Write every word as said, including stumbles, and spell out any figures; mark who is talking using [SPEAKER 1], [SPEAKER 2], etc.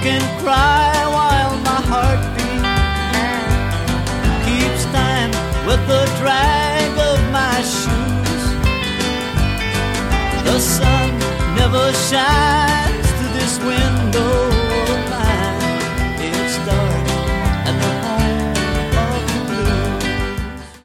[SPEAKER 1] can cry while my heartbeat keeps time with the drag of my shoes. The sun never shines